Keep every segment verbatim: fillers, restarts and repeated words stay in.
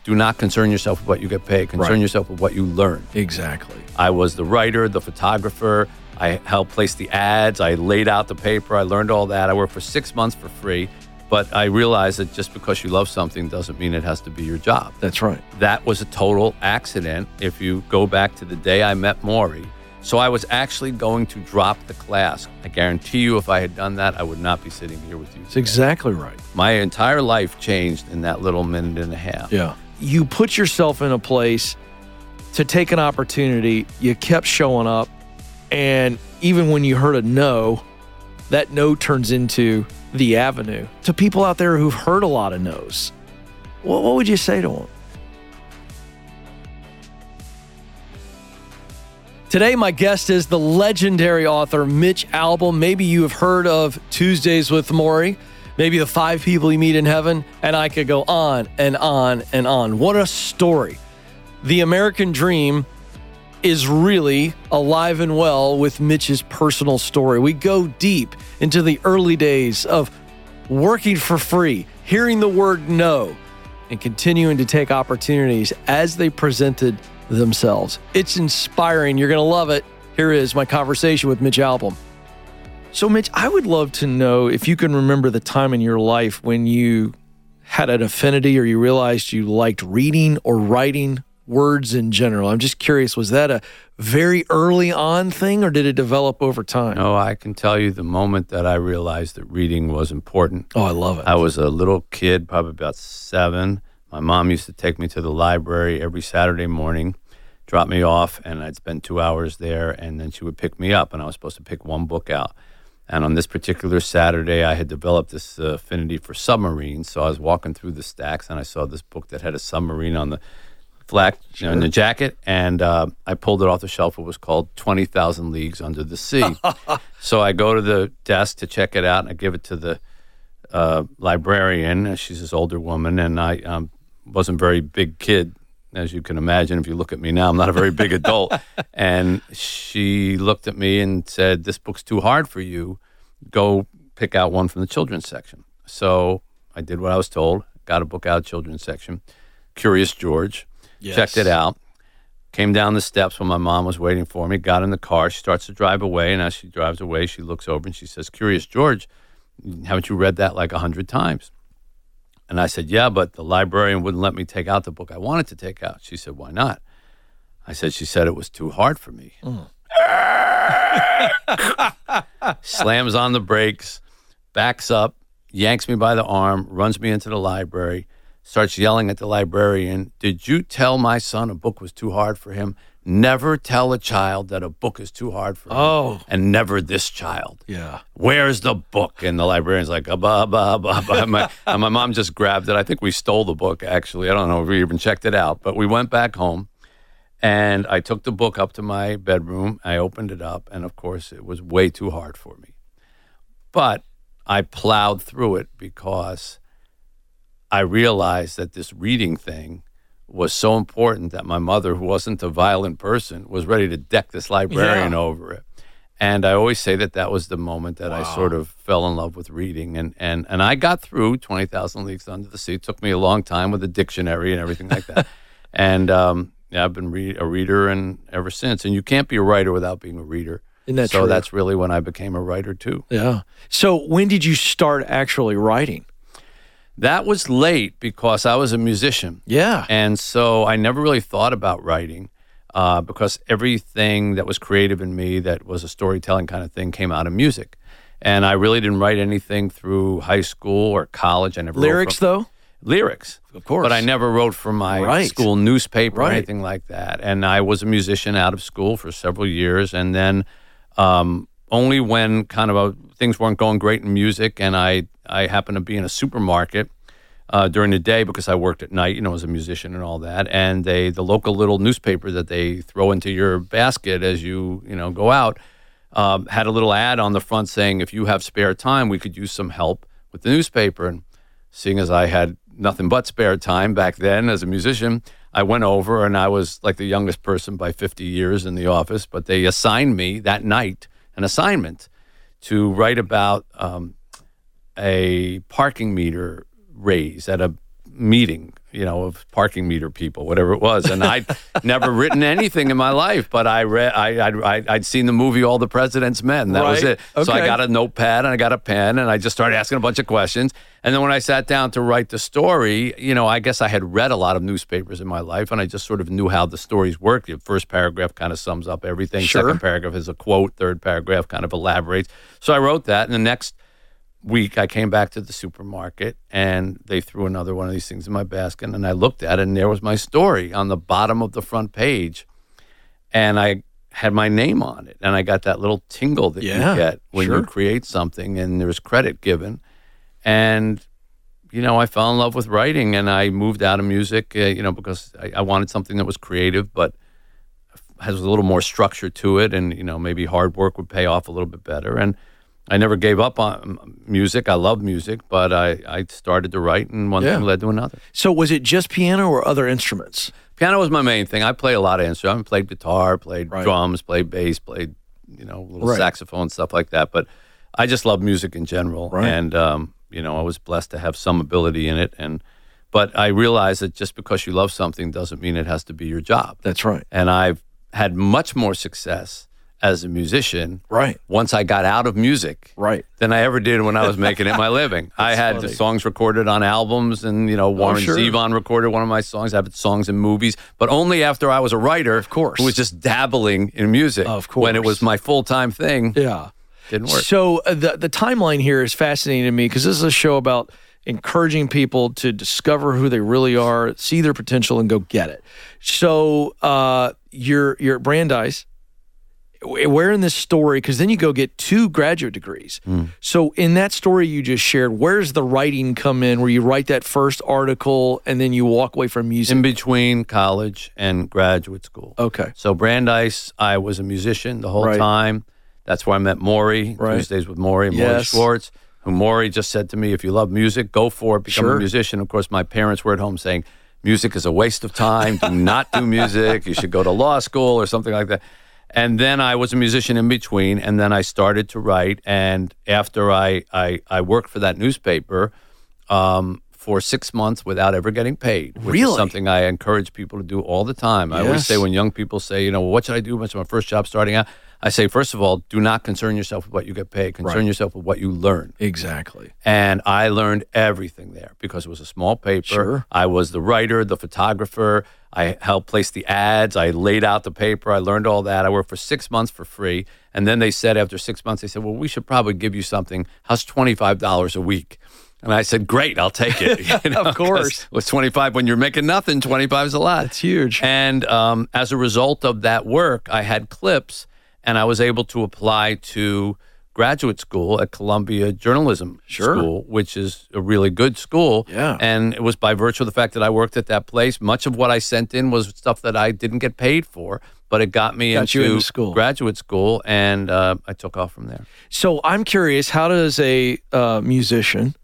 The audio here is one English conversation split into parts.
do not concern yourself with what you get paid. Concern Right. yourself with what you learn. Exactly. I was the writer, the photographer. I helped place the ads. I laid out the paper. I learned all that. I worked for six months for free. But I realized that just because you love something doesn't mean it has to be your job. That's right. That was a total accident if you go back to the day I met Maury. So I was actually going to drop the class. I guarantee you if I had done that, I would not be sitting here with you That's today. exactly right. My entire life changed in that little minute and a half. Yeah. You put yourself in a place to take an opportunity. You kept showing up. And even when you heard a no, that no turns into the avenue. To people out there who've heard a lot of no's, what, what would you say to them? Today, my guest is the legendary author Mitch Albom. Maybe you have heard of Tuesdays with Maury, maybe the five people you meet in heaven, and I could go on and on and on. What a story. The American dream is really alive and well with Mitch's personal story. We go deep into the early days of working for free, hearing the word no, and continuing to take opportunities as they presented themselves. It's inspiring. You're going to love it. Here is my conversation with Mitch Albom. So, Mitch, I would love to know if you can remember the time in your life when you had an affinity or you realized you liked reading or writing words in general. I'm just curious, was that a very early on thing or did it develop over time? No, I can tell you the moment that I realized that reading was important. Oh, I love it. I was a little kid, probably about seven. My mom used to take me to the library every Saturday morning, drop me off, and I'd spend two hours there, and then she would pick me up, and I was supposed to pick one book out. And on this particular Saturday, I had developed this uh, affinity for submarines, so I was walking through the stacks, and I saw this book that had a submarine on the flak, you know, in the jacket, and uh, I pulled it off the shelf. It was called twenty thousand Leagues Under the Sea. So I go to the desk to check it out, and I give it to the uh, librarian. She's this older woman, and I um, wasn't a very big kid, as you can imagine. If you look at me now, I'm not a very big adult. And she looked at me and said, "This book's too hard for you. Go pick out one from the children's section." So I did what I was told, got a book out of the children's section, Curious George. Yes. Checked it out, came down the steps when my mom was waiting for me, got in the car. She starts to drive away, and as she drives away, she looks over and she says, "Curious George, haven't you read that like a hundred times?" And I said, "Yeah, but the librarian wouldn't let me take out the book I wanted to take out." She said, "Why not?" I said, "She said it was too hard for me." Mm. Slams on the brakes, backs up, yanks me by the arm, runs me into the library, starts yelling at the librarian, "Did you tell my son a book was too hard for him? Never tell a child that a book is too hard for him. Oh. And never this child. Yeah. Where's the book?" And the librarian's like, "Abba, abba, abba, abba." My, and my mom just grabbed it. I think we stole the book, actually. I don't know if we even checked it out. But we went back home, and I took the book up to my bedroom. I opened it up, and, of course, it was way too hard for me. But I plowed through it because I realized that this reading thing was so important that my mother, who wasn't a violent person, was ready to deck this librarian Yeah. over it. And I always say that that was the moment that Wow. I sort of fell in love with reading. And and and I got through twenty thousand Leagues Under the Sea. It took me a long time with a dictionary and everything like that. And um, yeah, I've been re- a reader and ever since. And you can't be a writer without being a reader. Isn't that so true? that's really when I became a writer, too. Yeah. So when did you start actually writing? That was late because I was a musician. Yeah. And so I never really thought about writing uh, because everything that was creative in me that was a storytelling kind of thing came out of music. And I really didn't write anything through high school or college. I never Lyrics, wrote for, though? Lyrics. Of course. But I never wrote for my Right. school newspaper Right. or anything like that. And I was a musician out of school for several years. And then um, only when kind of a, things weren't going great in music and I, I happened to be in a supermarket uh, during the day because I worked at night, you know, as a musician and all that. And they, the local little newspaper that they throw into your basket as you, you know, go out, um, had a little ad on the front saying, "If you have spare time, we could use some help with the newspaper." And seeing as I had nothing but spare time back then as a musician, I went over and I was like the youngest person by fifty years in the office, but they assigned me that night an assignment to write about um, a parking meter raise at a meeting, you know, of parking meter people, whatever it was. And I'd never written anything in my life, but I read, I, I, I'd seen the movie All the President's Men. That right. was it. Okay. So I got a notepad and I got a pen and I just started asking a bunch of questions. And then when I sat down to write the story, you know, I guess I had read a lot of newspapers in my life and I just sort of knew how the stories worked. The first paragraph kind of sums up everything. Sure. Second paragraph is a quote. Third paragraph kind of elaborates. So I wrote that. And the next week I came back to the supermarket and they threw another one of these things in my basket and I looked at it and there was my story on the bottom of the front page and I had my name on it and I got that little tingle that Yeah, you get when sure. you create something and there's credit given. And you know, I fell in love with writing and I moved out of music, uh, you know, because I, I wanted something that was creative but has a little more structure to it and, you know, maybe hard work would pay off a little bit better. And I never gave up on music. I love music, but I, I started to write, and one Yeah. thing led to another. So was it just piano or other instruments? Piano was my main thing. I play a lot of instruments. I played guitar, played Right. drums, played bass, played, you know, little Right. saxophone, stuff like that. But I just love music in general. Right. And, um, you know, I was blessed to have some ability in it. And But I realized that just because you love something doesn't mean it has to be your job. That's right. And I've had much more success as a musician Right. once I got out of music Right. than I ever did when I was making it my living. I had funny. the songs recorded on albums and, you know, Warren sure. Zevon recorded one of my songs. I have songs in movies, but only after I was a writer Of course. who was just dabbling in music. Of When it course. was my full-time thing, Yeah. didn't work. So uh, the the timeline here is fascinating to me because this is a show about encouraging people to discover who they really are, see their potential, and go get it. So uh, you're you're at Brandeis. Where in this story? Because then you go get two graduate degrees. Mm. So in that story you just shared, where's the writing come in? Where you write that first article and then you walk away from music? In between college and graduate school. Okay. So Brandeis, I was a musician the whole Right. time. That's where I met Maury, Right. Tuesdays with Maury, Maury Yes. Schwartz, who Maury just said to me, if you love music, go for it, become Sure. a musician. Of course, my parents were at home saying, music is a waste of time. Do not do music. You should go to law school or something like that. And then I was a musician in between, and then I started to write. And after I, I, I worked for that newspaper um, for six months without ever getting paid, which Really? is something I encourage people to do all the time. I always Yes. say when young people say, you know, well, what should I do? What's my first job starting out? I say, first of all, do not concern yourself with what you get paid. Concern Right. yourself with what you learn. Exactly. And I learned everything there because it was a small paper. Sure. I was the writer, the photographer. I helped place the ads. I laid out the paper. I learned all that. I worked for six months for free. And then they said after six months, they said, well, we should probably give you something. How's twenty-five dollars a week? And I said, great, I'll take it. You know, Of course. 'cause it was twenty-five. When you're making nothing, twenty-five is a lot. That's huge. And um, as a result of that work, I had clips, and I was able to apply to graduate school at Columbia Journalism Sure. School, which is a really good school. Yeah. And it was by virtue of the fact that I worked at that place. Much of what I sent in was stuff that I didn't get paid for, but it got me Got you into into school. graduate school, and uh, I took off from there. So I'm curious, how does a uh, musician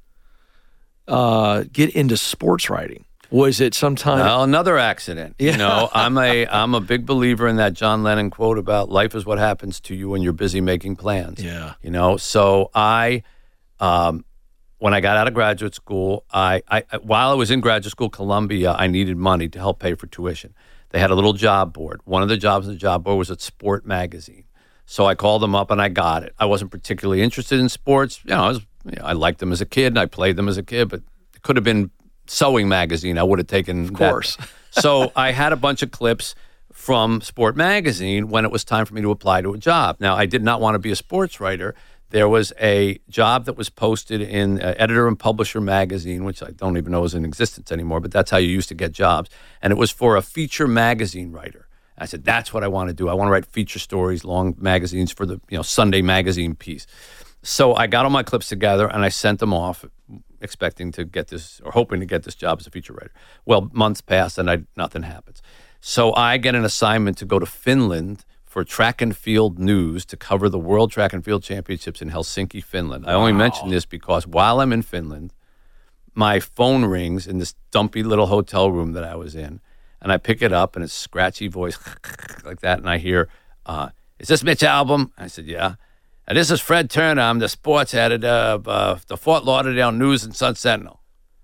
uh, get into sports writing? Was it sometime? Well, another accident. Yeah. You know, I'm a I'm a big believer in that John Lennon quote about life is what happens to you when you're busy making plans. Yeah. You know, so I, um, when I got out of graduate school, I, I while I was in graduate school, Columbia, I needed money to help pay for tuition. They had a little job board. One of the jobs in the job board was at Sport Magazine. So I called them up and I got it. I wasn't particularly interested in sports. You know, I was, you know, I liked them as a kid and I played them as a kid, but it could have been Sewing Magazine. I would have taken Of course. that. So I had a bunch of clips from Sport Magazine when it was time for me to apply to a job. Now, I did not want to be a sports writer. There was a job that was posted in uh, Editor and Publisher Magazine, which I don't even know is in existence anymore, but that's how you used to get jobs. And it was for a feature magazine writer. I said, that's what I want to do. I want to write feature stories, long magazines for the you know Sunday magazine piece. So I got all my clips together and I sent them off, expecting to get this or hoping to get this job as a feature writer. Well, months pass and I, nothing happens. So I get an assignment to go to Finland for track and field news to cover the World Track and Field Championships in Helsinki, Finland. I only mention this because while I'm in Finland, my phone rings in this dumpy little hotel room that I was in, and I pick it up and it's scratchy voice like that, and I hear, uh, is this Mitch Albom? I said, yeah. And this is Fred Turner. I'm the sports editor of uh, the Fort Lauderdale News and Sun Sentinel. I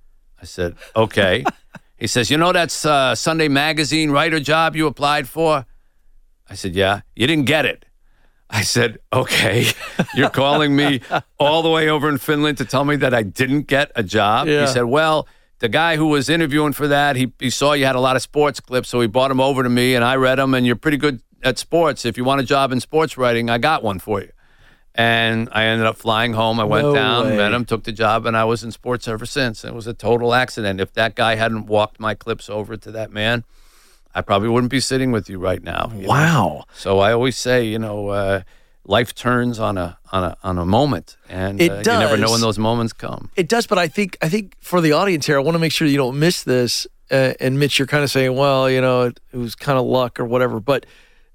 I said, okay. He says, you know that's uh, Sunday Magazine writer job you applied for? I said, yeah. You didn't get it. I said, okay. You're calling me all the way over in Finland to tell me that I didn't get a job? Yeah. He said, well, the guy who was interviewing for that, he, he saw you had a lot of sports clips, so he brought them over to me, and I read them, and you're pretty good at sports. If you want a job in sports writing, I got one for you. And I ended up flying home. I went No down, way. met him, took the job, and I was in sports ever since. It was a total accident. If that guy hadn't walked my clips over to that man, I probably wouldn't be sitting with you right now. you know? Wow. So I always say, you know, uh, life turns on a on a on a moment, and It uh, you never know does. when those moments come. It does, but I think I think for the audience here, I want to make sure you don't miss this. Uh, and Mitch, you're kind of saying, well, you know, it, it was kind of luck or whatever, but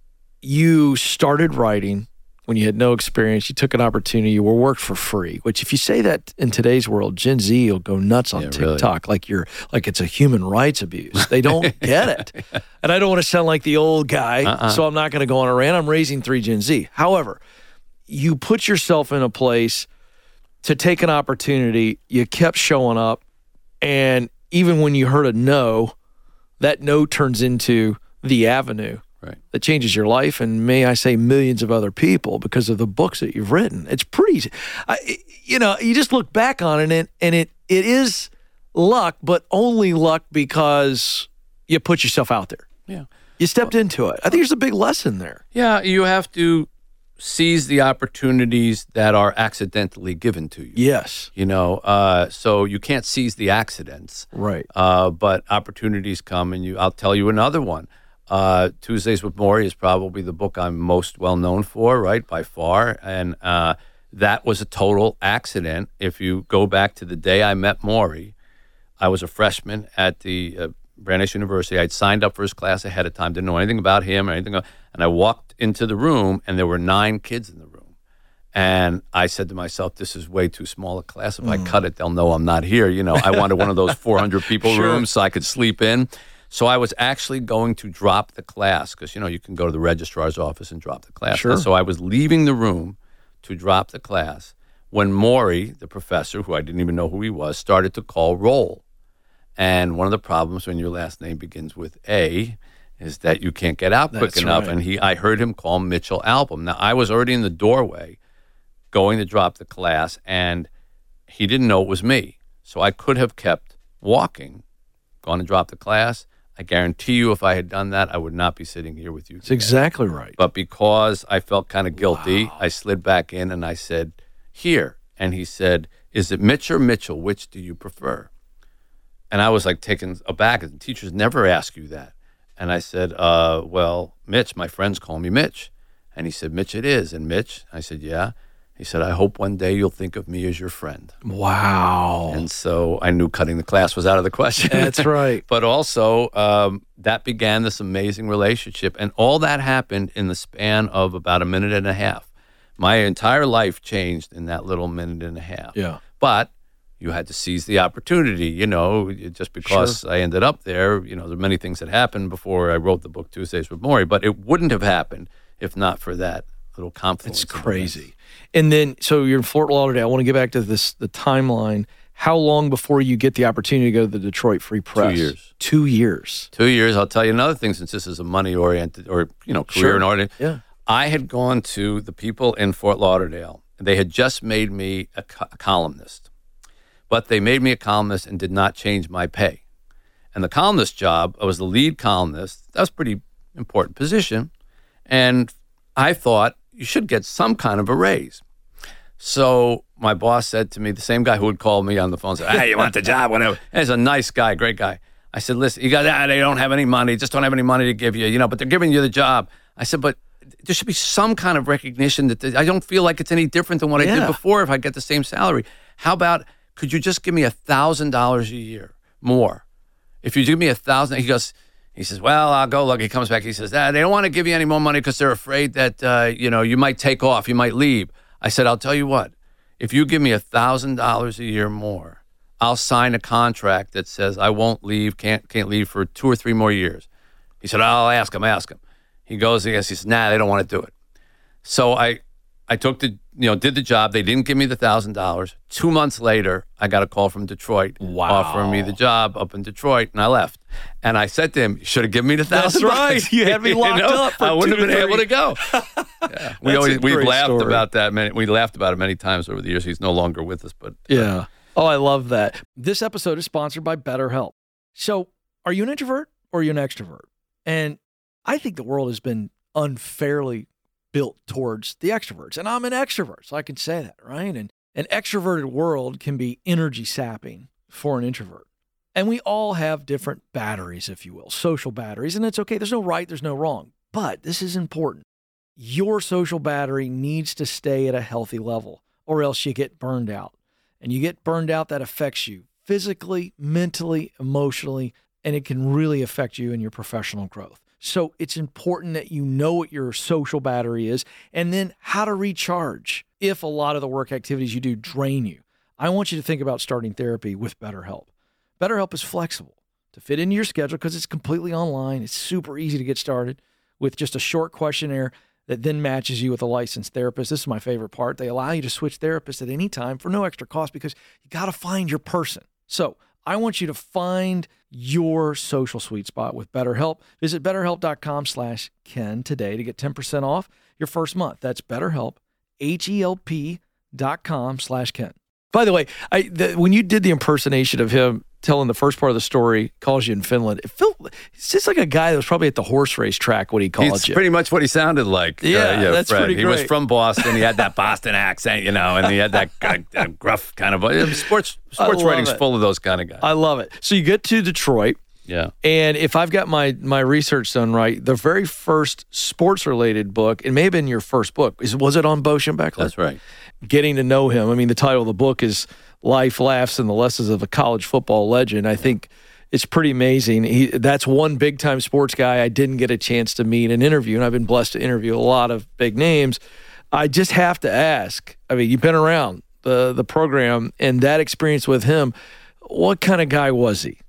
you started writing when you had no experience. You took an opportunity. You were worked for free. Which, if you say that in today's world, Gen Z will go nuts on Yeah, really. TikTok, like you're like it's a human rights abuse. They don't get it, and I don't want to sound like the old guy, Uh-uh. so I'm not going to go on a rant. I'm raising three Gen Z. However, you put yourself in a place to take an opportunity. You kept showing up, and even when you heard a no, that no turns into the avenue Right. that changes your life, and may I say millions of other people, because of the books that you've written. It's pretty, I, you know, you just look back on it, and, and it it is luck, but only luck because you put yourself out there. Yeah. You stepped into it. I think there's a big lesson there. Yeah, you have to seize the opportunities that are accidentally given to you. Yes. You know, uh, so you can't seize the accidents, Right. uh, but opportunities come, and you. I'll tell you another one. Uh, Tuesdays with Maury is probably the book I'm most well known for, right, by far. And uh, that was a total accident. If you go back to the day I met Maury, I was a freshman at the uh, Brandeis University. I'd signed up for his class ahead of time, didn't know anything about him or anything. And I walked into the room, and there were nine kids in the room. And I said to myself, this is way too small a class. If I cut it, they'll know I'm not here. You know, I wanted one of those four hundred people Sure. rooms so I could sleep in. So I was actually going to drop the class because, you know, you can go to the registrar's office and drop the class. Sure. And so I was leaving the room to drop the class when Maury, the professor, who I didn't even know who he was, started to call roll. And one of the problems when your last name begins with A is that you can't get out quick That's enough. right. And he, I heard him call Mitchell Albom. Now, I was already in the doorway going to drop the class, and he didn't know it was me. So I could have kept walking, gone to drop the class. I guarantee you if I had done that, I would not be sitting here with you That's today. exactly right. But because I felt kind of guilty, I slid back in and I said, here. And he said, is it Mitch or Mitchell? Which do you prefer? And I was like taken aback. Teachers never ask you that. And I said, uh, well, Mitch, my friends call me Mitch. And he said, Mitch it is. And Mitch, I said, yeah. He said, I hope one day you'll think of me as your friend. Wow. And so I knew cutting the class was out of the question. That's right. But also, um, that began this amazing relationship. And all that happened in the span of about a minute and a half. My entire life changed in that little minute and a half. Yeah. But you had to seize the opportunity, you know, just because I ended up there. You know, there are many things that happened before I wrote the book Tuesdays with Maury, but it wouldn't have happened if not for that little confluence. It's of crazy. events. And then, so you're in Fort Lauderdale. I want to get back to this, the timeline. How long before you get the opportunity to go to the Detroit Free Press? years. Two years. Two years. I'll tell you another thing, since this is a money-oriented or, you know, career Sure. and oriented. Yeah. I had gone to the people in Fort Lauderdale. They had just made me a, co- a columnist. But they made me a columnist and did not change my pay. And the columnist job, I was the lead columnist. That was a pretty important position. And I thought you should get some kind of a raise. So my boss said to me, the same guy who would call me on the phone, said, hey, you want the job, whatever. And he's a nice guy, great guy. I said, listen, you guys, ah, they don't have any money, just don't have any money to give you, you know, but they're giving you the job. I said, but there should be some kind of recognition that th- I don't feel like it's any different than what I Yeah. did before if I get the same salary. How about, could you just give me a thousand dollars a year more? If you give me a thousand, he goes, he says, well, I'll go look. He comes back. He says, ah, they don't want to give you any more money because they're afraid that, uh, you know, you might take off, you might leave. I said, I'll tell you what, if you give me a thousand dollars a year more, I'll sign a contract that says I won't leave, can't can't leave for two or three more years. He said, I'll ask him, ask him. He goes, he says, nah, they don't want to do it. So I, I took the you know, did the job. They didn't give me the one thousand dollars. Two months later, I got a call from Detroit Wow. offering me the job up in Detroit, and I left. And I said to him, you should have given me the one thousand dollars. That's right. You had me locked you know? up for I wouldn't two have been to able three. to go. Yeah. We That's always, a we've great laughed story. about that. Many, we laughed about it many times over the years. He's no longer with us, but Yeah. Oh, I love that. This episode is sponsored by BetterHelp. So, are you an introvert or are you an extrovert? And I think the world has been unfairly built towards the extroverts. And I'm an extrovert, so I can say that, right? And an extroverted world can be energy sapping for an introvert. And we all have different batteries, if you will, social batteries. And it's okay. There's no right, there's no wrong. But this is important. Your social battery needs to stay at a healthy level, or else you get burned out. And you get burned out, that affects you physically, mentally, emotionally, and it can really affect you in your professional growth. So it's important that you know what your social battery is and then how to recharge if a lot of the work activities you do drain you. I want you to think about starting therapy with BetterHelp. BetterHelp is flexible to fit into your schedule because it's completely online. It's super easy to get started with just a short questionnaire that then matches you with a licensed therapist. This is my favorite part. They allow you to switch therapists at any time for no extra cost because you got to find your person. So I want you to find your social sweet spot with BetterHelp. Visit betterhelp.com slash Ken today to get ten percent off your first month. That's BetterHelp, H-E-L-P dot com slash Ken. By the way, I the, when you did the impersonation of him telling the first part of the story, calls you in Finland, it felt it's just like a guy that was probably at the horse race track when he called it's you. pretty much what he sounded like. Yeah, uh, yeah that's Fred. pretty He was great. from Boston. He had that Boston accent, you know, and he had that uh, uh, gruff kind of uh, sports. Sports love writing's it. full of those kind of guys. I love it. So you get to Detroit. Yeah. And if I've got my my research done right, the very first sports-related book, it may have been your first book, is was it on Bo Schembechler? That's right. Getting to know him. I mean, the title of the book is Life, Laughs, and the Lessons of a College Football Legend. I think it's pretty amazing. He, that's one big-time sports guy I didn't get a chance to meet and interview, and I've been blessed to interview a lot of big names. I just have to ask, I mean, you've been around the, the program, and that experience with him, what kind of guy was he?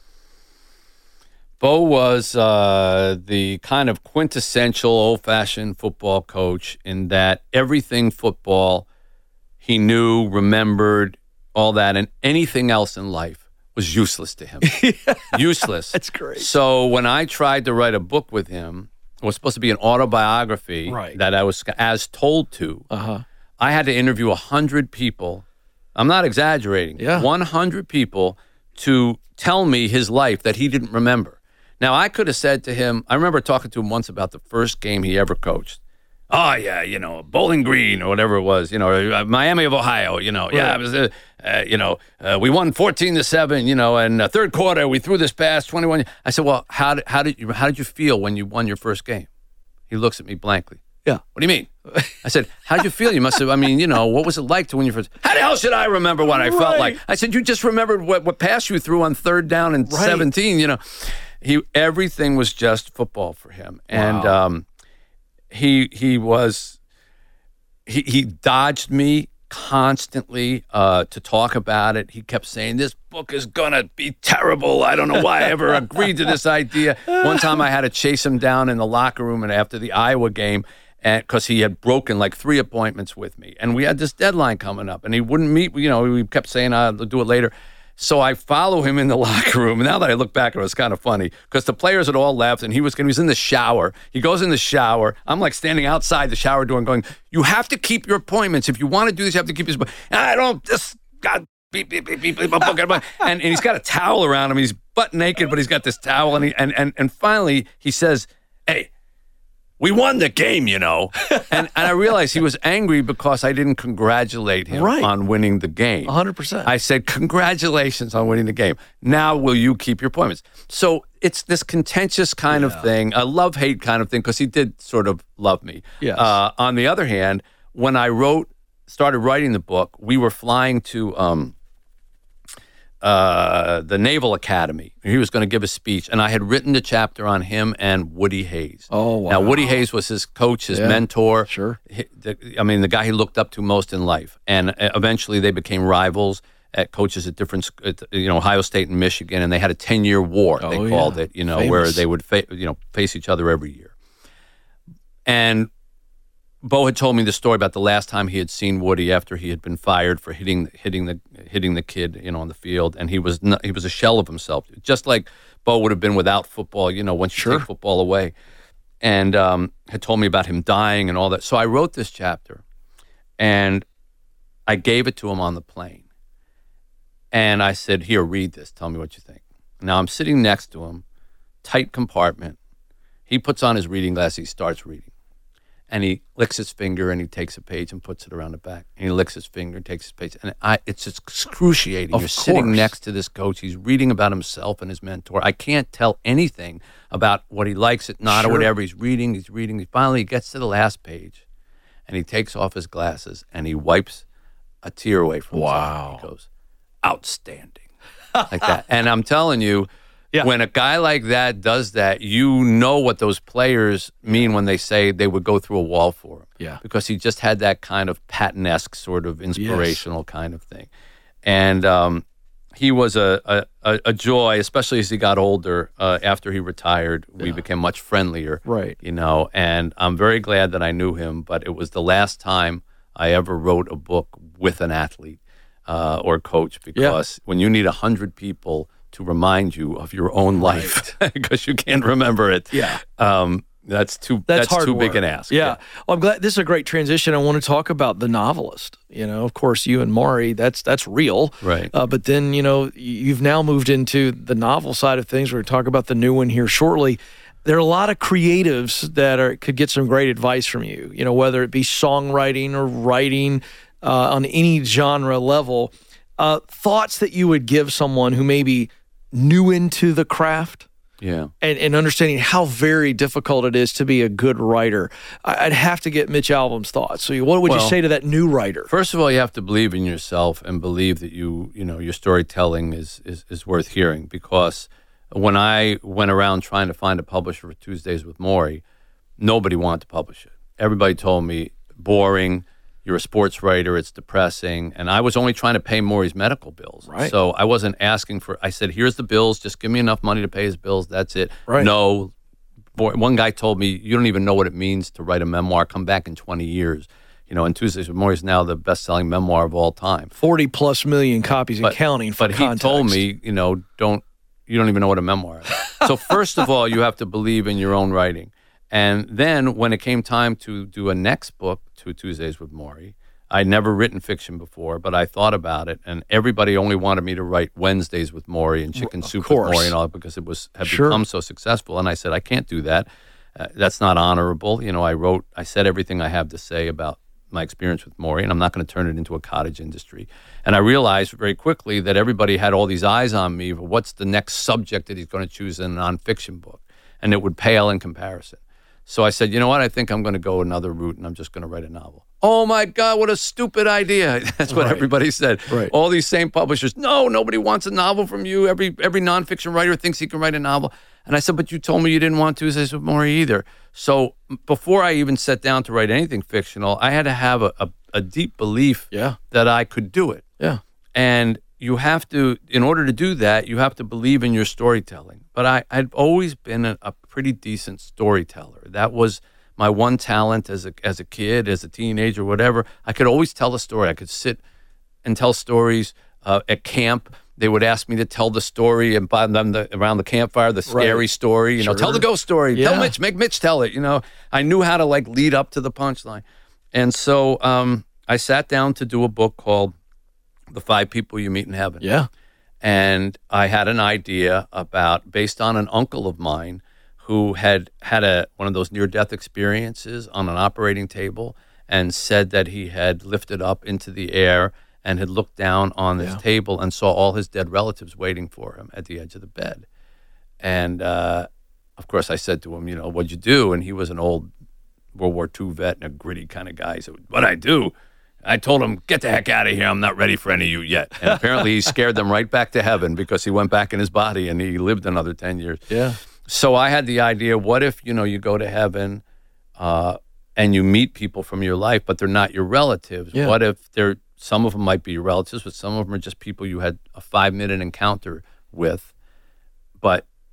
Bo was uh, the kind of quintessential old-fashioned football coach in that everything football he knew, remembered, all that, and anything else in life was useless to him. Yeah. Useless. That's great. So when I tried to write a book with him, it was supposed to be an autobiography Right. that I was as told to. Uh-huh. I had to interview one hundred people. I'm not exaggerating. Yeah. one hundred people to tell me his life that he didn't remember. Now, I could have said to him, I remember talking to him once about the first game he ever coached. Oh, yeah, you know, Bowling Green or whatever it was, you know, uh, Miami of Ohio, you know. Yeah, Right. it was, uh, uh, you know, uh, we won fourteen to seven, you know, and uh, third quarter, we threw this pass, twenty-one. I said, well, how did, how, did you, how did you feel when you won your first game? He looks at me blankly. Yeah. What do you mean? I said, how did you feel? You must have, I mean, you know, what was it like to win your first? How the hell should I remember what I felt Right. like? I said, you just remembered what, what pass you threw on third down and Right. seventeen, you know. He Everything was just football for him. And Wow. um, he he was, he, he dodged me constantly uh, to talk about it. He kept saying, this book is going to be terrible. I don't know why I ever agreed to this idea. One time I had to chase him down in the locker room and after the Iowa game, and because he had broken like three appointments with me. And we had this deadline coming up, and he wouldn't meet. You know, we kept saying, I'll do it later. So I follow him in the locker room. Now that I look back, it was kind of funny because the players had all left, and he was he was in the shower. He goes in the shower. I'm like standing outside the shower door and going, you have to keep your appointments. If you want to do this, you have to keep your appointments. I don't, just, God, beep, beep, beep, beep, beep, beep, beep, beep. And, and he's got a towel around him. He's butt naked, but he's got this towel. And, he, and, and, and finally, he says, hey, we won the game, you know. And, and I realized he was angry because I didn't congratulate him Right. on winning the game. one hundred percent. I said, congratulations on winning the game. Now will you keep your appointments? So it's this contentious kind Yeah. of thing, a love-hate kind of thing, because he did sort of love me. Yes. Uh, on the other hand, when I wrote, started writing the book, we were flying to um, uh, the Naval Academy. He was going to give a speech, and I had written a chapter on him and Woody Hayes. Oh, wow. Now, Woody Hayes was his coach, his Yeah, mentor. sure. He- the- I mean, the guy he looked up to most in life. And uh, eventually they became rivals at coaches at different, sc- at, you know, Ohio State and Michigan, and they had a ten-year war, Oh, they called yeah. it, you know, where Famous. they would fa- you know, face each other every year. And Bo had told me the story about the last time he had seen Woody after he had been fired for hitting hitting the hitting the kid, you know, on the field, and he was not, he was a shell of himself, just like Bo would have been without football. You know, once you Sure. take football away, and um, had told me about him dying and all that. So I wrote this chapter, and I gave it to him on the plane, and I said, "Here, read this. Tell me what you think." Now I'm sitting next to him, tight compartment. He puts on his reading glasses. He starts reading. And he licks his finger and he takes a page and puts it around the back. And he licks his finger and takes his page. And I, it's excruciating. Of You're sitting course. next to this coach. He's reading about himself and his mentor. I can't tell anything about what he likes it not Sure. or whatever. He's reading, he's reading. He finally gets to the last page and he takes off his glasses and he wipes a tear away from his eye. Wow. He goes, outstanding. Like that. And I'm telling you, Yeah. when a guy like that does that, you know what those players mean when they say they would go through a wall for him. Yeah. Because he just had that kind of Patton-esque sort of inspirational kind of thing. And um, he was a, a, a joy, especially as he got older. Uh, after he retired, we Yeah. became much friendlier. Right. You know, and I'm very glad that I knew him, but it was the last time I ever wrote a book with an athlete uh, or coach, because when you need one hundred people to remind you of your own life because you can't remember it. Yeah. Um, that's too That's, that's, hard too work. big an ask. Yeah. Well, I'm glad this is a great transition. I want to talk about The Novelist. You know, of course, you and Maury, that's that's real. Right. Uh, but then, you know, you've now moved into the novel side of things. We're going to talk about the new one here shortly. There are a lot of creatives that are could get some great advice from you, you know, whether it be songwriting or writing uh, on any genre level. Uh, thoughts that you would give someone who maybe new into the craft Yeah. and, and understanding how very difficult it is to be a good writer. I- I'd have to get Mitch Albom's thoughts. So what would you Well, say to that new writer? First of all, you have to believe in yourself and believe that you, you know, your storytelling is, is, is worth hearing. Because when I went around trying to find a publisher for Tuesdays with Maury, nobody wanted to publish it. Everybody told me, boring, you're a sports writer, it's depressing. And I was only trying to pay Maury's medical bills. Right. So I wasn't asking for, I said, here's the bills, just give me enough money to pay his bills, that's it. Right. No. Boy, one guy told me, you don't even know what it means to write a memoir, come back in twenty years. You know, and Tuesdays with Maury is now the best-selling memoir of all time. forty plus million copies and But- counting for But context. he told me, you know, don't you don't even know what a memoir is. So first of all, you have to believe in your own writing. And then when it came time to do a next book, Two Tuesdays with Maury, I'd never written fiction before, but I thought about it, and everybody only wanted me to write Wednesdays with Maury and Chicken Of Soup course. with Maury and all that because it was had Sure. become so successful. And I said, I can't do that. Uh, that's not honorable. You know, I wrote, I said everything I have to say about my experience with Maury, and I'm not going to turn it into a cottage industry. And I realized very quickly that everybody had all these eyes on me for what's the next subject that he's going to choose in a nonfiction book, and it would pale in comparison. So I said, you know what, I think I'm going to go another route, and I'm just going to write a novel. Oh, my God, what a stupid idea. That's what Right. everybody said. Right. All these same publishers, no, nobody wants a novel from you. Every every nonfiction writer thinks he can write a novel. And I said, but you told me you didn't want Tuesdays with Maury either. So before I even sat down to write anything fictional, I had to have a, a, a deep belief Yeah. that I could do it. Yeah. And you have to, in order to do that, you have to believe in your storytelling. But I, I'd always been a, a pretty decent storyteller. That was my one talent as a as a kid, as a teenager, whatever. I could always tell a story. I could sit and tell stories uh, at camp. They would ask me to tell the story and by them the, around the campfire, the scary Right. story. You know, Sure. tell the ghost story. Yeah. Tell Mitch, make Mitch tell it. You know, I knew how to like lead up to the punchline. And so um, I sat down to do a book called The Five People You Meet in Heaven. Yeah. And I had an idea about, based on an uncle of mine who had had a one of those near-death experiences on an operating table and said that he had lifted up into the air and had looked down on this Yeah. table and saw all his dead relatives waiting for him at the edge of the bed. And, uh, of course, I said to him, you know, what'd you do? And he was an old World War Two vet and a gritty kind of guy. He said, what'd I do? I told him, get the heck out of here. I'm not ready for any of you yet. And apparently he scared them right back to heaven because he went back in his body and he lived another ten years. Yeah. So I had the idea, what if, you know, you go to heaven uh, and you meet people from your life, but they're not your relatives? Yeah. What if they're, some of them might be your relatives, but some of them are just people you had a five-minute encounter with, but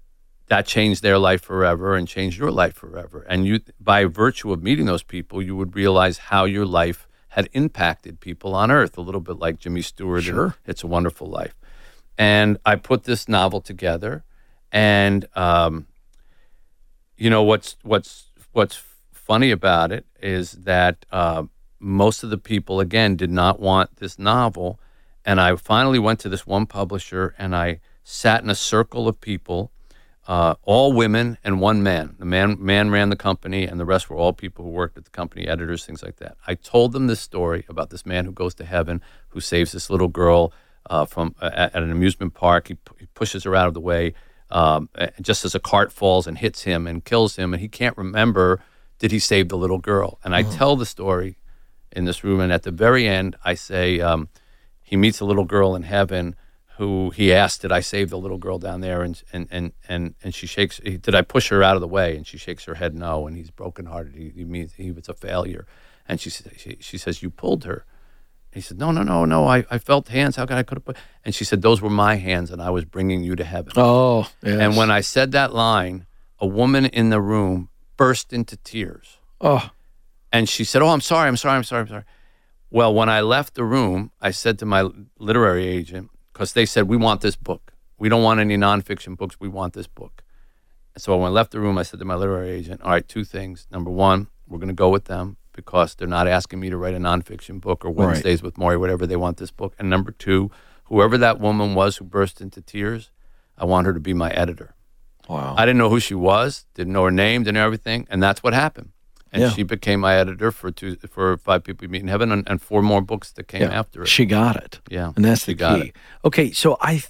that changed their life forever and changed your life forever. And you, by virtue of meeting those people, you would realize how your life had impacted people on Earth, a little bit like Jimmy Stewart Sure. in It's a Wonderful Life. And I put this novel together, and um, you know what's what's what's funny about it is that uh, most of the people, again, did not want this novel. And I finally went to this one publisher, and I sat in a circle of people, uh, all women and one man. The man man ran the company, and the rest were all people who worked at the company, editors, things like that. I told them this story about this man who goes to heaven, who saves this little girl uh, from uh, at, at an amusement park. He, he pushes her out of the way um, just as a cart falls and hits him and kills him, and he can't remember, did he save the little girl? And I oh. tell the story in this room, and at the very end, I say, um, he meets a little girl in heaven who he asked, did I save the little girl down there? And and and and, and she shakes, did I push her out of the way? And she shakes her head no, and he's brokenhearted. He, he means he was a failure. And she, she, she says, you pulled her. He said, no, no, no, no, I, I felt hands. How could I could have put? And she said, those were my hands, and I was bringing you to heaven. Oh, yes. And when I said that line, a woman in the room burst into tears. Oh. And she said, oh, I'm sorry, I'm sorry, I'm sorry, I'm sorry. Well, when I left the room, I said to my literary agent, because they said, we want this book. We don't want any nonfiction books. We want this book. And so when I left the room, I said to my literary agent, all right, two things. Number one, we're going to go with them because they're not asking me to write a nonfiction book or Wednesdays right. with Maury, whatever. They want this book. And number two, whoever that woman was who burst into tears, I want her to be my editor. Wow. I didn't know who she was, didn't know her name, didn't know everything. And that's what happened. And yeah. she became my editor for two, for Five People You Meet in Heaven, and, and four more books that came yeah. after it. She got it. Yeah, and that's she the got key. It. Okay, so I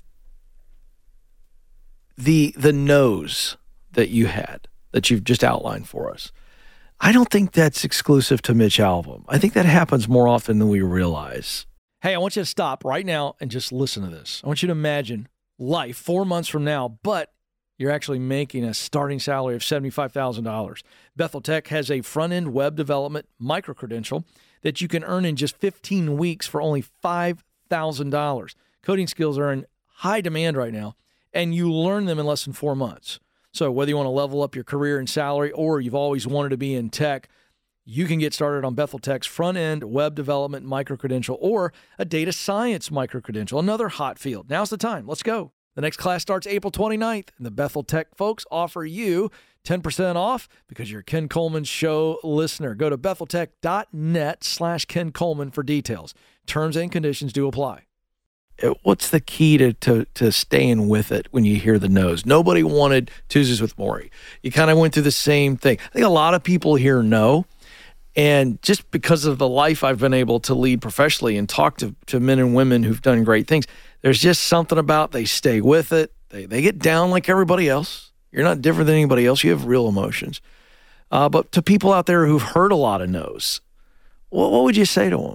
the the no's that you had that you've just outlined for us, I don't think that's exclusive to Mitch Albom. I think that happens more often than we realize. Hey, I want you to stop right now and just listen to this. I want you to imagine life four months from now, but you're actually making a starting salary of seventy-five thousand dollars. Bethel Tech has a front-end web development micro-credential that you can earn in just fifteen weeks for only five thousand dollars. Coding skills are in high demand right now, and you learn them in less than four months. So whether you want to level up your career and salary or you've always wanted to be in tech, you can get started on Bethel Tech's front-end web development micro-credential or a data science micro-credential, another hot field. Now's the time. Let's go. The next class starts April twenty-ninth, and the Bethel Tech folks offer you ten percent off because you're a Ken Coleman Show listener. Go to betheltech.net slash Ken Coleman for details. Terms and conditions do apply. What's the key to, to, to staying with it when you hear the no's? Nobody wanted Tuesdays with Maury. You kind of went through the same thing. I think a lot of people hear no, and just because of the life I've been able to lead professionally and talk to, to men and women who've done great things, there's just something about they stay with it. They they get down like everybody else. You're not different than anybody else. You have real emotions. Uh, but to people out there who've heard a lot of no's, what, what would you say to them?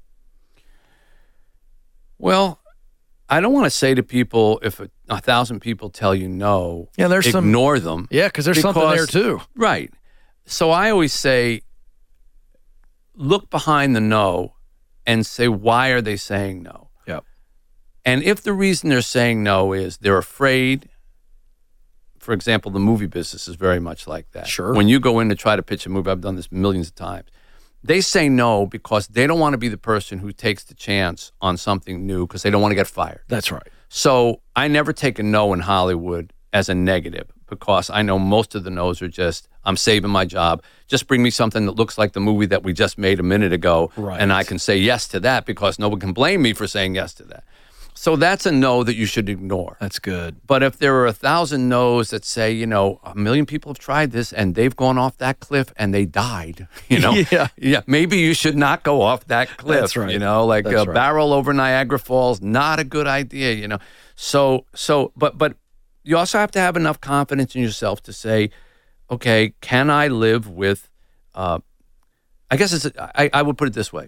Well, I don't want to say to people, if a, a thousand people tell you no, yeah, there's ignore some, them. Yeah, because there's because, something there too. Right. So I always say, look behind the no and say, why are they saying no? Yep. And if the reason they're saying no is they're afraid, for example, the movie business is very much like that. Sure. When you go in to try to pitch a movie, I've done this millions of times, they say no because they don't want to be the person who takes the chance on something new because they don't want to get fired. That's right. So I never take a no in Hollywood as a negative because I know most of the no's are just, I'm saving my job. Just bring me something that looks like the movie that we just made a minute ago, right. and I can say yes to that because no one can blame me for saying yes to that. So that's a no that you should ignore. That's good. But if there are a thousand no's that say, you know, a million people have tried this and they've gone off that cliff and they died, you know, yeah. yeah, maybe you should not go off that cliff. That's right. You know, like That's a right. barrel over Niagara Falls, not a good idea, you know. So, so, but, but you also have to have enough confidence in yourself to say, okay, can I live with, uh, I guess it's, I, I would put it this way.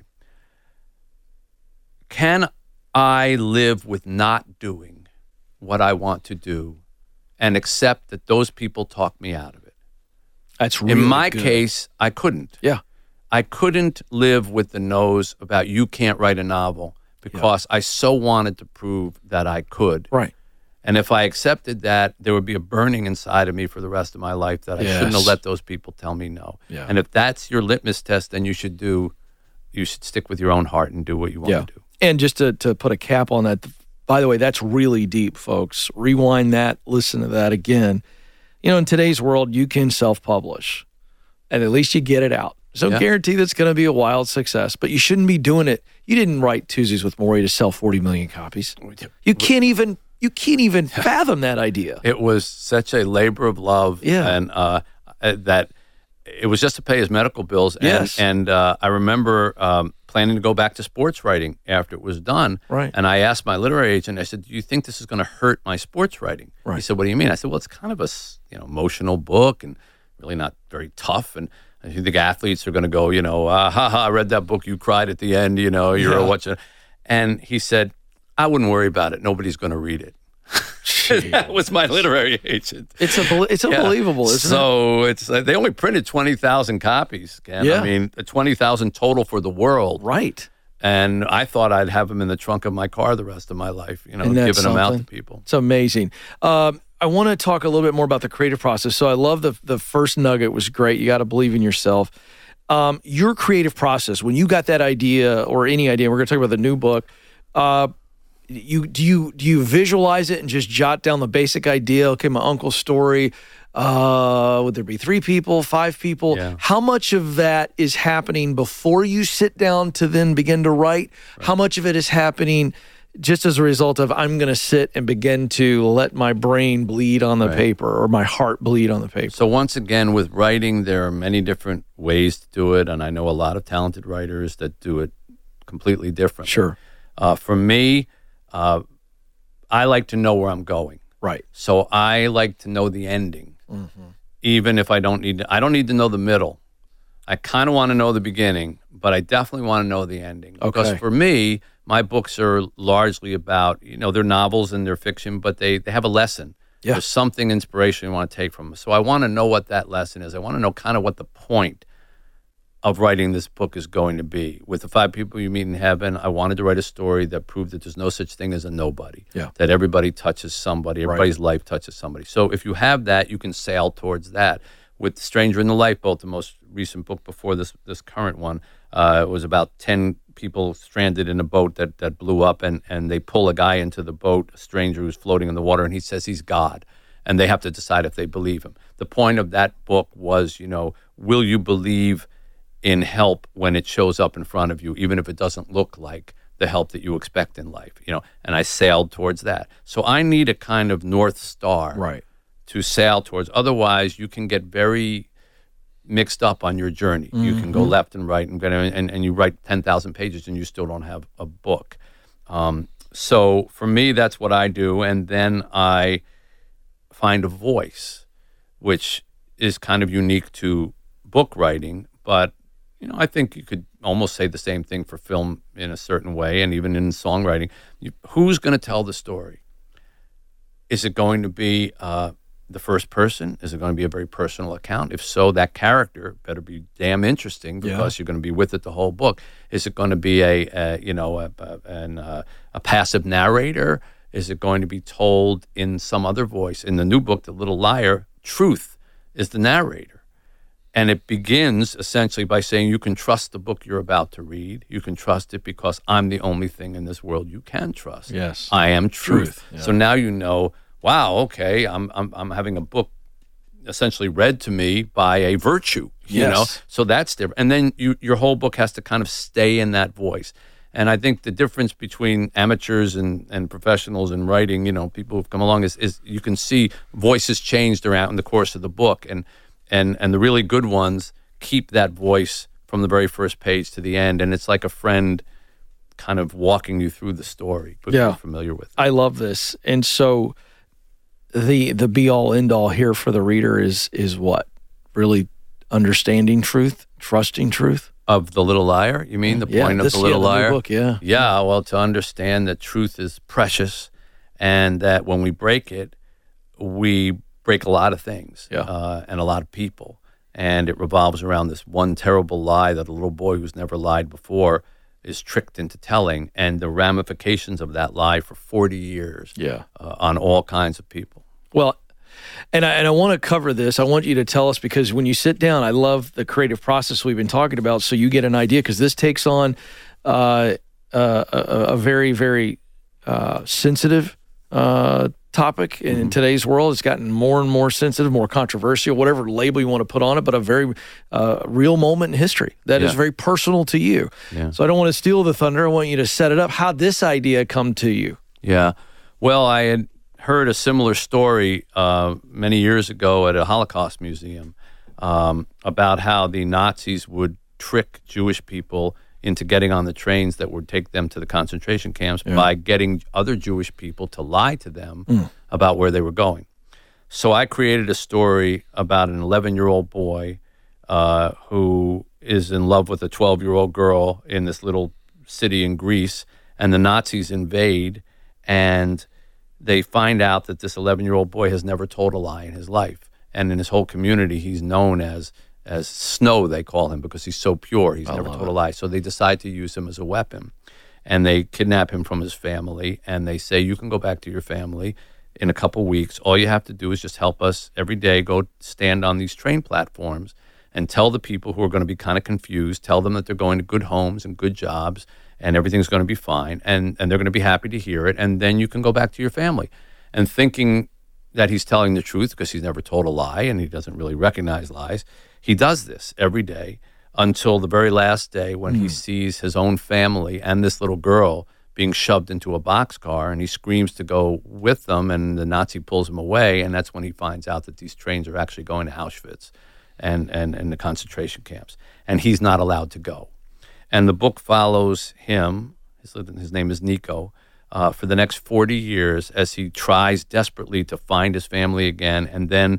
Can I live with not doing what I want to do and accept that those people talk me out of it? That's really In my good. case, I couldn't. Yeah. I couldn't live with the no's about you can't write a novel because yeah. I so wanted to prove that I could. Right. And if I accepted that, there would be a burning inside of me for the rest of my life that I Yes. shouldn't have let those people tell me no. Yeah. And if that's your litmus test, then you should do, you should stick with your own heart and do what you want Yeah. to do. And just to, to put a cap on that, by the way, that's really deep, folks. Rewind that, listen to that again. You know, in today's world, you can self-publish, and at least you get it out. So Yeah. guarantee that's going to be a wild success, but you shouldn't be doing it. You didn't write Tuesdays with Maury to sell forty million copies. You can't even you can't even fathom that idea. It was such a labor of love, Yeah. and uh, uh, that it was just to pay his medical bills. And, Yes. and uh, I remember um, planning to go back to sports writing after it was done. Right. And I asked my literary agent, I said, do you think this is going to hurt my sports writing? Right. He said, what do you mean? I said, well, it's kind of a s- you know emotional book and really not very tough. And I think athletes are going to go, you know, uh, ha ha, I read that book, you cried at the end, you know, you're Yeah. watching. And he said, I wouldn't worry about it. Nobody's going to read it. That was my literary agent. It's a, it's Yeah. unbelievable, isn't it? So it's uh, they only printed twenty thousand copies. Ken. Yeah. I mean, twenty thousand total for the world. Right. And I thought I'd have them in the trunk of my car the rest of my life, you know, Isn't that giving them out to something? people. It's amazing. Um, I want to talk a little bit more about the creative process. So I love the the first nugget was great. You got to believe in yourself. Um, your creative process, when you got that idea or any idea, we're going to talk about the new book. Uh, you do you do you visualize it and just jot down the basic idea? Okay, my uncle's story. Uh, would there be three people, five people? Yeah. How much of that is happening before you sit down to then begin to write? Right. How much of it is happening just as a result of I'm going to sit and begin to let my brain bleed on the Right. paper or my heart bleed on the paper? So once again, with writing, there are many different ways to do it, and I know a lot of talented writers that do it completely different. Sure. Uh, for me, uh, I like to know where I'm going. Right. So I like to know the ending. Mm-hmm. Even if I don't need to, I don't need to know the middle. I kind of want to know the beginning, but I definitely want to know the ending. Okay. Because for me, my books are largely about, you know, they're novels and they're fiction, but they, they have a lesson. Yeah. There's something inspirational you want to take from them. So I want to know what that lesson is. I want to know kind of what the point of writing this book is going to be. With the Five People You Meet in Heaven, I wanted to write a story that proved that there's no such thing as a nobody. Yeah. That everybody touches somebody, Right. everybody's life touches somebody. So if you have that, you can sail towards that. With Stranger in the Lifeboat, the most recent book before this this current one, uh, it was about ten people stranded in a boat that, that blew up, and, and they pull a guy into the boat, a stranger who's floating in the water, and he says he's God. And they have to decide if they believe him. The point of that book was, you know, will you believe in help when it shows up in front of you, even if it doesn't look like the help that you expect in life, you know? And I sailed towards that. So I need a kind of North Star Right. to sail towards. Otherwise, you can get very mixed up on your journey. Mm-hmm. You can go left and right, and, and, and you write ten thousand pages and you still don't have a book. Um, so for me, that's what I do. And then I find a voice, which is kind of unique to book writing, but you know, I think you could almost say the same thing for film in a certain way, and even in songwriting. You, who's going to tell the story? Is it going to be uh, the first person? Is it going to be a very personal account? If so, that character better be damn interesting because Yeah. you're going to be with it the whole book. Is it going to be a, a you know a, a, an, uh, a passive narrator? Is it going to be told in some other voice? In the new book, The Little Liar, Truth is the narrator. And it begins essentially by saying you can trust the book you're about to read. You can trust it because I'm the only thing in this world you can trust. Yes. I am truth. Truth, yeah. So now you know, wow, okay, I'm I'm I'm having a book essentially read to me by a virtue, you Yes. know? So that's different. And then you your whole book has to kind of stay in that voice. And I think the difference between amateurs and, and professionals in writing, you know, people who've come along is, is you can see voices changed around in the course of the book. And And and the really good ones keep that voice from the very first page to the end. And it's like a friend kind of walking you through the story, but Yeah. you're familiar with it. I love this. And so the the be all end all here for the reader is is what? Really understanding truth, trusting truth? Of The Little Liar, you mean? The Yeah, point this- of The Little yeah, the new Liar? book, yeah. Yeah, well, to understand that truth is precious and that when we break it, we break a lot of things Yeah. uh, and a lot of people. And it revolves around this one terrible lie that a little boy who's never lied before is tricked into telling, and the ramifications of that lie for forty years Yeah. uh, on all kinds of people. Well, and I, and I want to cover this. I want you to tell us, because when you sit down, I love the creative process we've been talking about, so you get an idea, because this takes on uh, uh, a, a very, very uh, sensitive uh, topic in, mm-hmm. in today's world. It's gotten more and more sensitive, more controversial, whatever label you want to put on it, but a very uh, real moment in history that yeah. is very personal to you. Yeah. So I don't want to steal the thunder. I want you to set it up. How'd this idea come to you? Yeah. Well, I had heard a similar story uh, many years ago at a Holocaust museum um, about how the Nazis would trick Jewish people into getting on the trains that would take them to the concentration camps yeah. by getting other Jewish people to lie to them mm. about where they were going. So I created a story about an eleven-year-old boy uh, who is in love with a twelve-year-old girl in this little city in Greece, and the Nazis invade, and they find out that this eleven-year-old boy has never told a lie in his life. And in his whole community, he's known as as Snow, they call him, because he's so pure. He's I never told it. a lie. So they decide to use him as a weapon. And they kidnap him from his family, and they say, you can go back to your family in a couple weeks. All you have to do is just help us every day, go stand on these train platforms and tell the people who are going to be kind of confused, tell them that they're going to good homes and good jobs, and everything's going to be fine, and, and they're going to be happy to hear it, and then you can go back to your family. And thinking that he's telling the truth because he's never told a lie and he doesn't really recognize lies, he does this every day until the very last day when mm. he sees his own family and this little girl being shoved into a boxcar, and he screams to go with them, and the Nazi pulls him away, and that's when he finds out that these trains are actually going to Auschwitz and, and, and the concentration camps, and he's not allowed to go. And the book follows him, his, his name is Nico, uh, for the next forty years as he tries desperately to find his family again, and then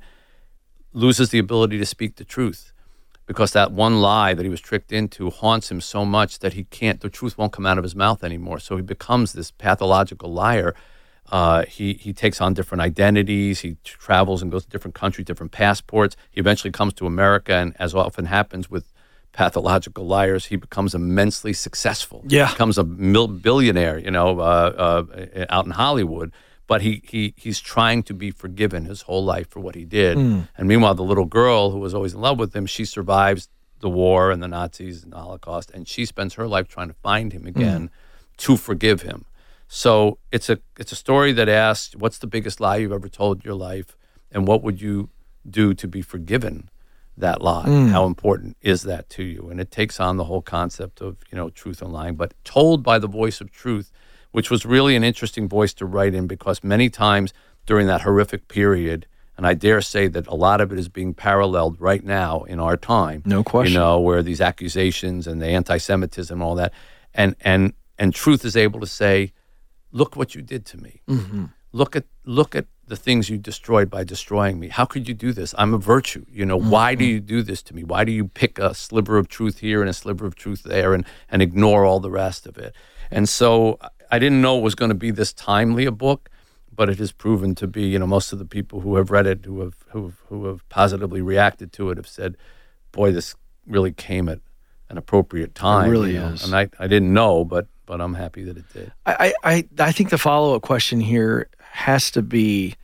loses the ability to speak the truth, because that one lie that he was tricked into haunts him so much that he can't, the truth won't come out of his mouth anymore. So he becomes this pathological liar. Uh, he, he takes on different identities. He travels and goes to different countries, different passports. He eventually comes to America, and as often happens with pathological liars, he becomes immensely successful. Yeah. Becomes a mil- billionaire, you know, uh, uh, out in Hollywood. But he, he he's trying to be forgiven his whole life for what he did. Mm. And meanwhile, the little girl who was always in love with him, she survives the war and the Nazis and the Holocaust, and she spends her life trying to find him again mm. to forgive him. So it's a it's a story that asks, what's the biggest lie you've ever told in your life, and what would you do to be forgiven that lie? Mm. How important is that to you? And it takes on the whole concept of, you know, truth and lying, but told by the voice of truth, which was really an interesting voice to write in, because many times during that horrific period, and I dare say that a lot of it is being paralleled right now in our time. No question. You know, where these accusations and the anti-Semitism and all that, and and and truth is able to say, look what you did to me. Mm-hmm. Look at look at the things you destroyed by destroying me. How could you do this? I'm a virtue. You know, mm-hmm. why do you do this to me? Why do you pick a sliver of truth here and a sliver of truth there and, and ignore all the rest of it? And so I didn't know it was going to be this timely a book, but it has proven to be. You know, most of the people who have read it, who have who have, who have positively reacted to it, have said, "Boy, this really came at an appropriate time." It really you know? is. And I, I didn't know, but but I'm happy that it did. I I, I think the follow-up question here has to be,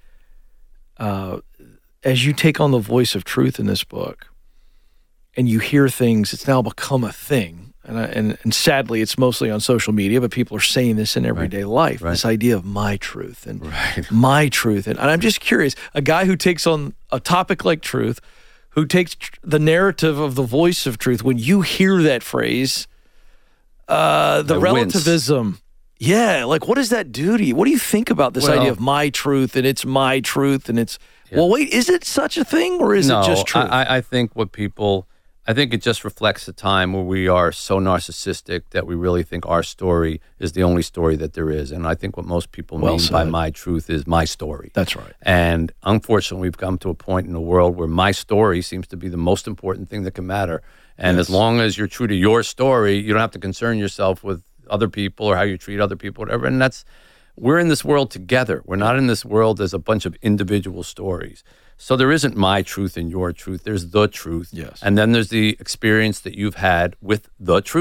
uh, as you take on the voice of truth in this book, and you hear things, it's now become a thing. And, I, and and sadly, it's mostly on social media, but people are saying this in everyday right. life, right. this idea of my truth and right. my truth. And, and I'm just curious, a guy who takes on a topic like truth, who takes tr- the narrative of the voice of truth, when you hear that phrase, uh, the I relativism, wince. yeah, like what does that do to you? What do you think about this well, idea of my truth and it's my truth and it's, yeah. well, wait, is it such a thing or is no, it just truth? I, I think what people... I think it just reflects a time where we are so narcissistic that we really think our story is the only story that there is. And I think what most people well mean said. by my truth is my story. That's right. And unfortunately, we've come to a point in the world where my story seems to be the most important thing that can matter. And yes. as long as you're true to your story, you don't have to concern yourself with other people or how you treat other people, whatever. And that's, we're in this world together. We're not in this world as a bunch of individual stories. So there isn't my truth and your truth. There's the truth. Yes. And then there's the experience that you've had with the truth.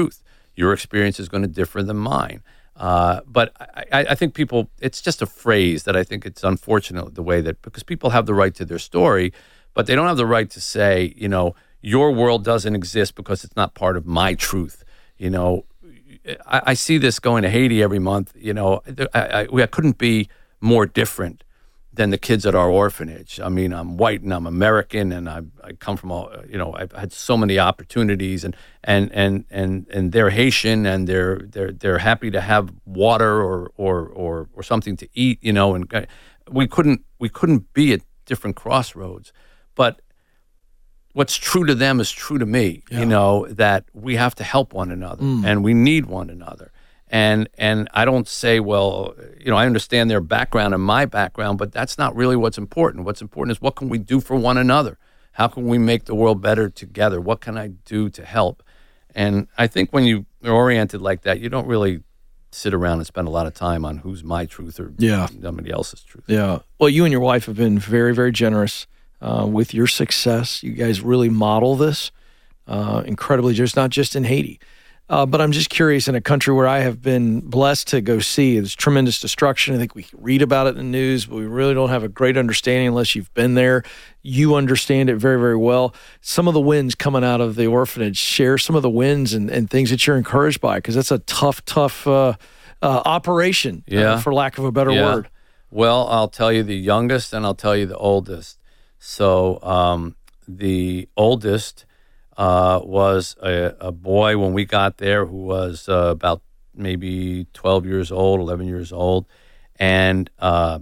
Your experience is going to differ than mine. Uh, but I, I, I think people, it's just a phrase that I think it's unfortunate the way that, because people have the right to their story, but they don't have the right to say, you know, your world doesn't exist because it's not part of my truth. You know, I, I see this going to Haiti every month. You know, I, I, I couldn't be more different than the kids at our orphanage. I mean, I'm white and I'm American, and I I come from all, you know, I've had so many opportunities, and and and and and they're Haitian, and they're they're they're happy to have water or or or or something to eat, you know, and we couldn't we couldn't be at different crossroads, but what's true to them is true to me. Yeah. You know, that we have to help one another, mm. and we need one another. And and I don't say, well, you know, I understand their background and my background, but that's not really what's important. What's important is what can we do for one another? How can we make the world better together? What can I do to help? And I think when you are oriented like that, you don't really sit around and spend a lot of time on who's my truth or yeah. somebody else's truth. Yeah. Well, you and your wife have been very, very generous uh, with your success. You guys really model this uh, incredibly, just not just in Haiti. Uh, but I'm just curious, in a country where I have been blessed to go see, there's tremendous destruction. I think we read about it in the news, but we really don't have a great understanding unless you've been there. You understand it very, very well. Some of the wins coming out of the orphanage, share some of the wins and, and things that you're encouraged by, because that's a tough, tough uh, uh, operation, yeah. uh, for lack of a better yeah. word. Well, I'll tell you the youngest and I'll tell you the oldest. So um, the oldest Uh, was a, a boy when we got there who was uh, about maybe twelve years old, eleven years old. And uh,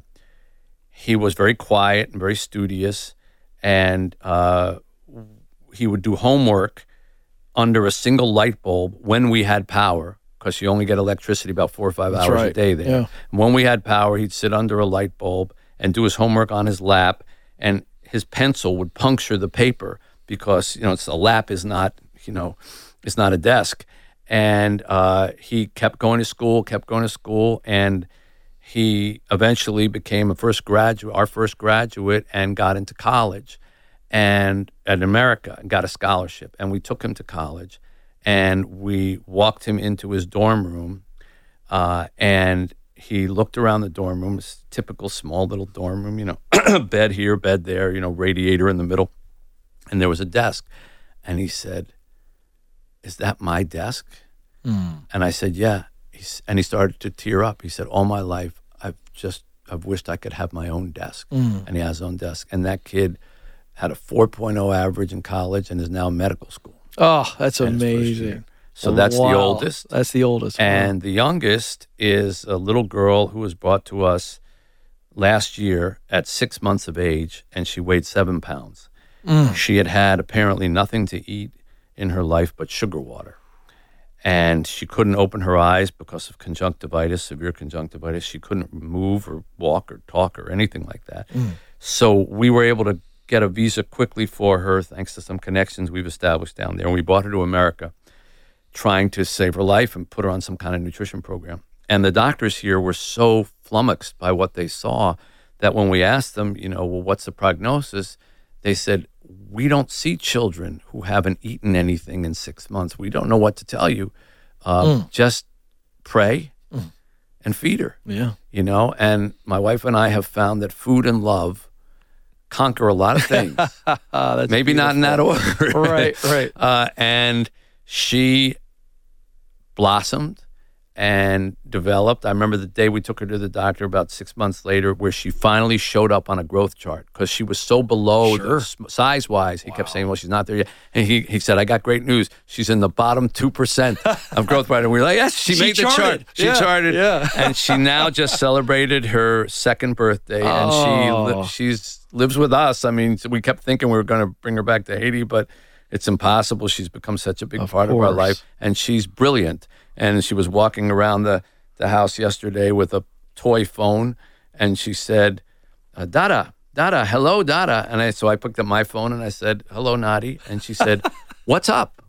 he was very quiet and very studious. And uh, he would do homework under a single light bulb when we had power, because you only get electricity about four or five That's hours right. a day there. Yeah. And when we had power, he'd sit under a light bulb and do his homework on his lap, and his pencil would puncture the paper, because, you know, it's a lap is not, you know, it's not a desk. And uh, he kept going to school, kept going to school, and he eventually became a first graduate, our first graduate, and got into college and at America and got a scholarship. And we took him to college, and we walked him into his dorm room, uh, and he looked around the dorm room, this typical small little dorm room, you know, bed here, bed there, you know, radiator in the middle. And there was a desk. And he said, "Is that my desk?" Mm. And I said, "Yeah." He's, and he started to tear up. He said, "All my life, I've just, I've wished I could have my own desk." Mm. And he has his own desk. And that kid had a four point oh average in college and is now in medical school. Oh, that's amazing. So that's wow. the oldest. That's the oldest. And wow. the youngest is a little girl who was brought to us last year at six months of age, and she weighed seven pounds. Mm. She had had apparently nothing to eat in her life but sugar water. And she couldn't open her eyes because of conjunctivitis, severe conjunctivitis. She couldn't move or walk or talk or anything like that. Mm. So we were able to get a visa quickly for her, thanks to some connections we've established down there. And we brought her to America, trying to save her life and put her on some kind of nutrition program. And the doctors here were so flummoxed by what they saw that when we asked them, you know, well, what's the prognosis? They said, "We don't see children who haven't eaten anything in six months. We don't know what to tell you. Uh, mm. Just pray mm. and feed her." Yeah. You know, and my wife and I have found that food and love conquer a lot of things. Maybe beautiful. Not in that order. Right, right. Uh, and she blossomed and developed. I remember the day we took her to the doctor about six months later, where she finally showed up on a growth chart, because she was so below sure. the, size-wise. He wow. kept saying, "Well, she's not there yet." And he, he said, "I got great news. She's in the bottom two percent of growth right." And we were like, "Yes, she, she made charted. the chart. She yeah, charted." Yeah. And she now just celebrated her second birthday, oh. and she li- she's lives with us. I mean, we kept thinking we were going to bring her back to Haiti, but it's impossible. She's become such a big of part course. of our life, and she's brilliant. And she was walking around the, the house yesterday with a toy phone, and she said, uh, "Dada, Dada, hello, Dada." And I, so I picked up my phone and I said, "Hello, Nadi." And she said, "What's up?"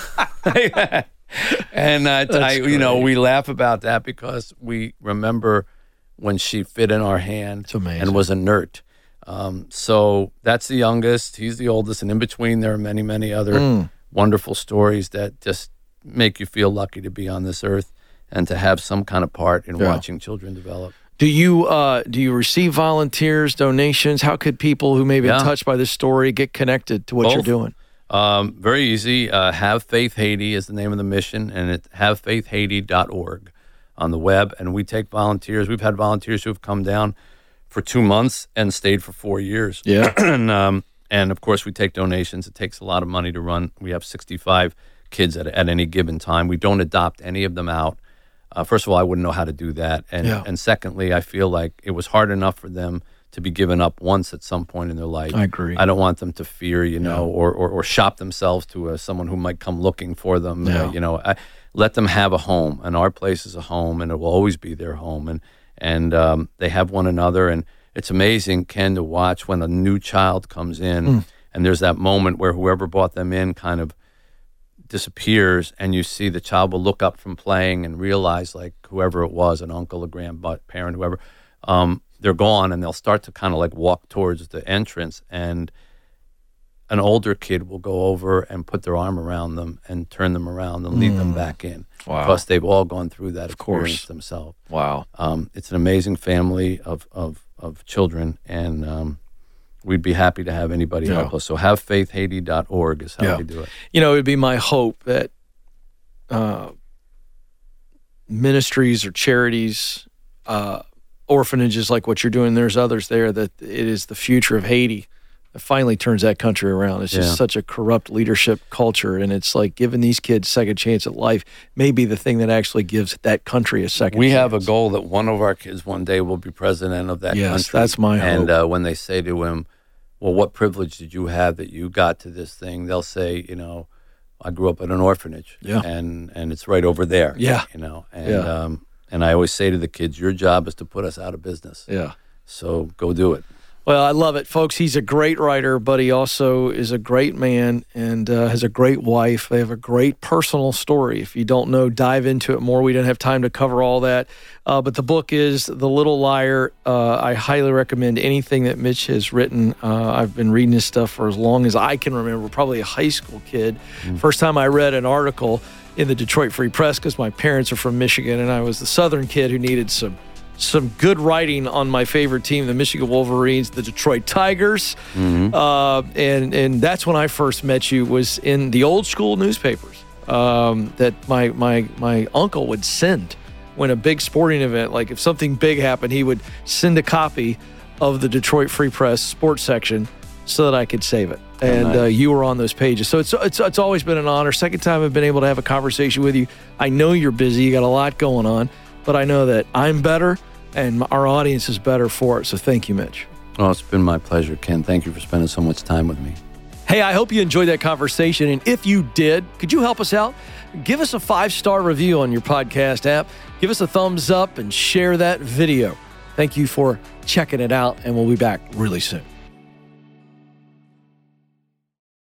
And uh, I, you know, we laugh about that because we remember when she fit in our hand and was inert. Um, so that's the youngest. He's the oldest, and in between there are many, many other mm. wonderful stories that just make you feel lucky to be on this earth and to have some kind of part in Yeah. watching children develop. Do you uh, do you receive volunteers, donations? How could people who may be Yeah. touched by this story get connected to what Both. you're doing? Um, very easy. Uh, Have Faith Haiti is the name of the mission, and it's have faith haiti dot org on the web. And we take volunteers. We've had volunteers who have come down for two months and stayed for four years. Yeah. and um, and of course, we take donations. It takes a lot of money to run. We have sixty-five kids at at any given time. We don't adopt any of them out. Uh, first of all, I wouldn't know how to do that, and Yeah. and secondly, I feel like it was hard enough for them to be given up once at some point in their life. I agree. I don't want them to fear, you know, or, or or shop themselves to uh, someone who might come looking for them. Yeah. Uh, you know, I, let them have a home, and our place is a home, and it will always be their home, and and um, they have one another, and it's amazing, Ken, to watch when a new child comes in, Mm. and there's that moment where whoever brought them in kind of disappears, and you see the child will look up from playing and realize, like, whoever it was, an uncle, a grandparent, whoever, um, they're gone, and they'll start to kind of like walk towards the entrance, and an older kid will go over and put their arm around them and turn them around and lead them back in. Wow. Because they've all gone through that course. experience themselves. Wow. Um, it's an amazing family of, of, of children, and um, we'd be happy to have anybody Yeah. help us. So have faith haiti dot org is how Yeah. we do it. You know, it would be my hope that uh, ministries or charities, uh, orphanages like what you're doing, there's others there, that it is the future of Haiti that finally turns that country around. It's just Yeah. such a corrupt leadership culture, and it's like giving these kids a second chance at life may be the thing that actually gives that country a second We chance. have a goal that one of our kids one day will be president of that Yes, country. that's my And hope. uh, when they say to him, well, what privilege did you have that you got to this thing? They'll say, you know, I grew up in an orphanage. Yeah. And, and it's right over there. Yeah. You know, and, Yeah. um, and I always say to the kids, your job is to put us out of business. Yeah. So go do it. Well, I love it, folks. He's a great writer, but he also is a great man and uh, has a great wife. They have a great personal story. If you don't know, dive into it more. We don't have time to cover all that. Uh, but the book is The Little Liar. Uh, I highly recommend anything that Mitch has written. Uh, I've been reading his stuff for as long as I can remember, probably a high school kid. Mm. First time I read an article in the Detroit Free Press, because my parents are from Michigan, and I was the Southern kid who needed some some good writing on my favorite team, the Michigan Wolverines, the Detroit Tigers. Mm-hmm. Uh, and and that's when I first met you, was in the old school newspapers um, that my, my, my uncle would send when a big sporting event, like if something big happened, he would send a copy of the Detroit Free Press sports section so that I could save it. And nice. uh, you were on those pages. So it's, it's it's always been an honor. Second time I've been able to have a conversation with you. I know you're busy. You got a lot going on. But I know that I'm better and our audience is better for it. So thank you, Mitch. Oh, it's been my pleasure, Ken. Thank you for spending so much time with me. Hey, I hope you enjoyed that conversation. And if you did, could you help us out? Give us a five-star review on your podcast app. Give us a thumbs up and share that video. Thank you for checking it out, and we'll be back really soon.